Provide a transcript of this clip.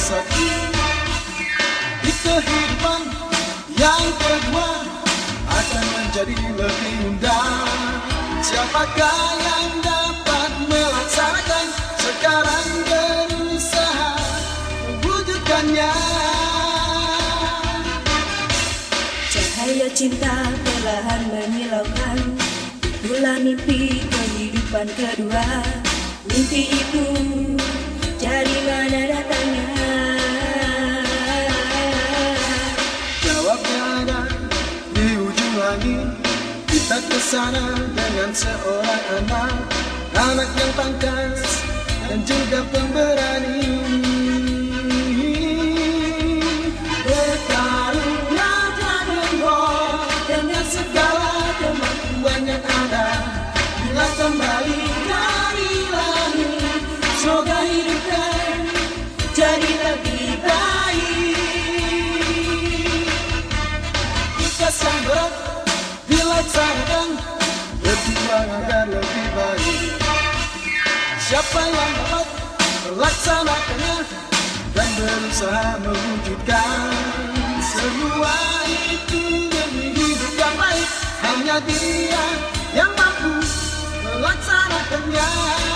satu di kehidupan yang kedua akan menjadi lebih indah. Siapakah yang dapat melaksanakan sekarang berusaha mewujudkannya. Cahaya cinta perlahan menyilaukan bulan mimpi kehidupan kedua. Mimpi itu dari mana datangnya? Jawabnya ada di ujung langit. Kita kesana dengan seorang anak yang tangkas dan juga pemberani. Berkarunia dan roh dengan segala kemampuan yang ada. Bila kembali dari langit, semoga hidupnya jadi lebih baik. Tugas yang berat dilaksanakan berdua agar lebih baik. Siapa yang dapat melaksanakannya dan berusaha mewujudkan semua itu demi hidup yang baik, hanya dia yang mampu melaksanakannya.